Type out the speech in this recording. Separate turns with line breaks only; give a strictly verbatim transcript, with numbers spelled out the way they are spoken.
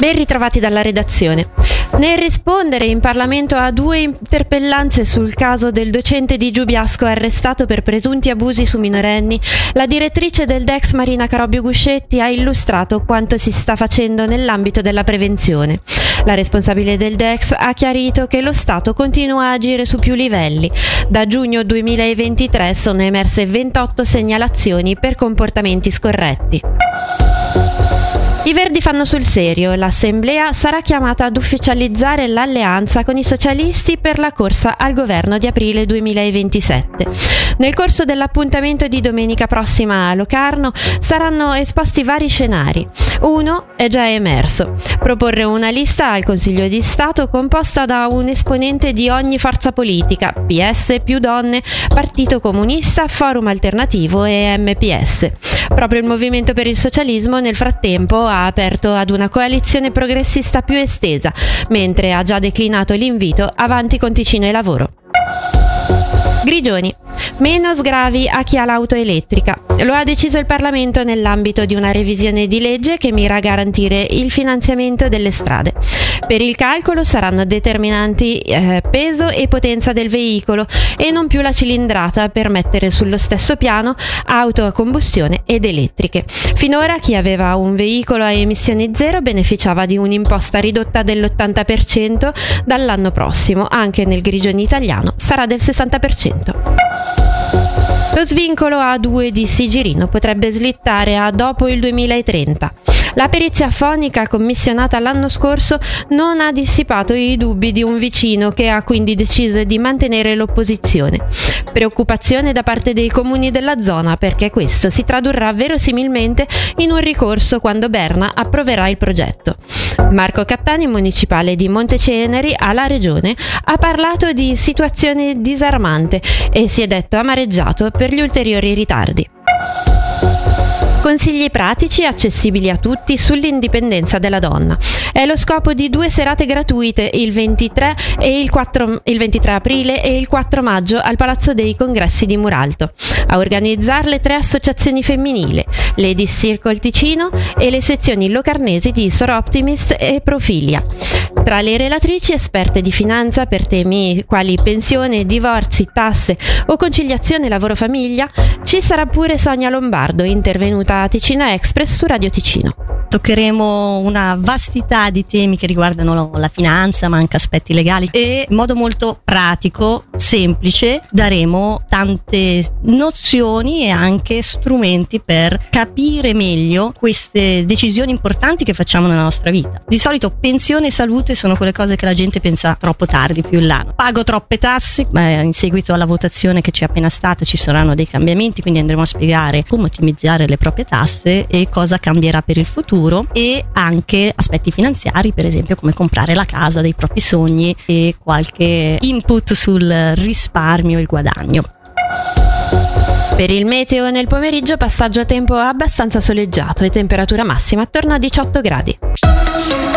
Ben ritrovati dalla redazione. Nel rispondere in Parlamento a due interpellanze sul caso del docente di Giubiasco arrestato per presunti abusi su minorenni, la direttrice del D E X Marina Carobbio Guscetti ha illustrato quanto si sta facendo nell'ambito della prevenzione. La responsabile del D E X ha chiarito che lo Stato continua a agire su più livelli. Da giugno duemilaventitré sono emerse ventotto segnalazioni per comportamenti scorretti. I Verdi fanno sul serio, l'Assemblea sarà chiamata ad ufficializzare l'alleanza con i socialisti per la corsa al governo di aprile duemilaventisette. Nel corso dell'appuntamento di domenica prossima a Locarno saranno esposti vari scenari. Uno è già emerso: proporre una lista al Consiglio di Stato composta da un esponente di ogni forza politica, P S più Donne, Partito Comunista, Forum Alternativo e M P S. Proprio il Movimento per il Socialismo nel frattempo ha aperto ad una coalizione progressista più estesa, mentre ha già declinato l'invito Avanti con Ticino e Lavoro. Grigioni. Meno sgravi a chi ha l'auto elettrica. Lo ha deciso il Parlamento nell'ambito di una revisione di legge che mira a garantire il finanziamento delle strade. Per il calcolo saranno determinanti eh, peso e potenza del veicolo e non più la cilindrata, per mettere sullo stesso piano auto a combustione ed elettriche. Finora chi aveva un veicolo a emissioni zero beneficiava di un'imposta ridotta dell'ottanta per cento, dall'anno prossimo anche nel Grigioni italiano sarà del sessanta per cento. Lo svincolo A due di Sigirino potrebbe slittare a dopo il duemilatrenta. La perizia fonica commissionata l'anno scorso non ha dissipato i dubbi di un vicino, che ha quindi deciso di mantenere l'opposizione. Preoccupazione da parte dei comuni della zona, perché questo si tradurrà verosimilmente in un ricorso quando Berna approverà il progetto. Marco Cattani, municipale di Monteceneri, alla Regione, ha parlato di situazione disarmante e si è detto amareggiato per gli ulteriori ritardi. Consigli pratici accessibili a tutti sull'indipendenza della donna. È lo scopo di due serate gratuite il ventitré, e il, quattro, il ventitré aprile e il quattro maggio al Palazzo dei Congressi di Muralto. A organizzarle tre associazioni femminili, Ladies Circle Ticino e le sezioni locarnesi di Sor Optimist e Profilia. Tra le relatrici esperte di finanza per temi quali pensione, divorzi, tasse o conciliazione lavoro-famiglia ci sarà pure Sonia Lombardo, intervenuta a Ticino Express su Radio Ticino.
Toccheremo una vastità di temi che riguardano la finanza, ma anche aspetti legali, e in modo molto pratico, semplice, daremo tante nozioni e anche strumenti per capire meglio queste decisioni importanti che facciamo nella nostra vita. Di solito pensione e salute sono quelle cose che la gente pensa troppo tardi, più in là. Pago troppe tasse, ma in seguito alla votazione che c'è appena stata ci saranno dei cambiamenti, quindi andremo a spiegare come ottimizzare le proprie tasse e cosa cambierà per il futuro, e anche aspetti finanziari, per esempio come comprare la casa dei propri sogni, e qualche input sul risparmio e il guadagno.
Per il meteo, nel pomeriggio passaggio a tempo abbastanza soleggiato e temperatura massima attorno a diciotto gradi.